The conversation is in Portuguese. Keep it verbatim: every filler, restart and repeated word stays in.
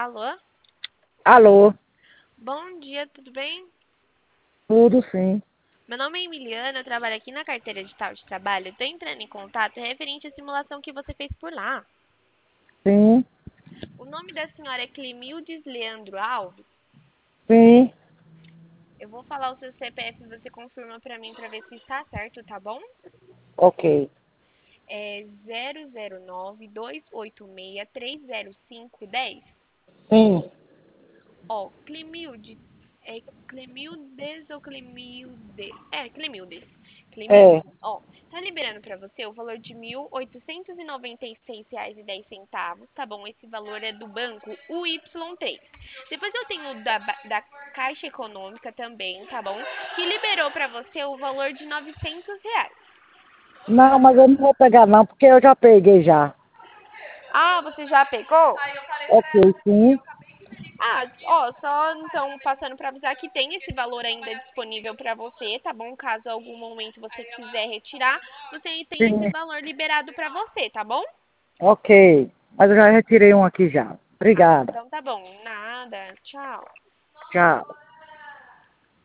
Alô? Alô? Bom dia, tudo bem? Tudo sim. Meu nome é Emiliana, eu trabalho aqui na carteira digital de trabalho. Estou entrando em contato referente à simulação que você fez por lá. Sim, O nome da senhora é Clemildes Leandro Alves. sim. Eu vou falar o seu C P F e você confirma para mim para ver se está certo, tá bom? Ok. É zero zero nove dois oito seis três zero cinco um zero. Sim. Ó, Clemilde, é Clemildes ou Clemildes? É, Clemildes. É. Clemildes, ó, tá liberando pra você o valor de mil oitocentos e noventa e seis reais e dez centavos, tá bom? Esse valor é do banco U Y três. Depois eu tenho o da, ba- da Caixa Econômica também, tá bom? Que liberou pra você o valor de novecentos reais. Não, mas eu não vou pegar não, porque eu já peguei já. Ah, você já pegou? Ok, sim. Ah, ó, só então passando para avisar que tem esse valor ainda disponível para você, tá bom? Caso algum momento você quiser retirar, você tem esse Sim. valor liberado para você, tá bom? Ok. Mas eu já retirei um aqui já. Ah, Obrigada. então tá bom. Nada. Tchau. Tchau.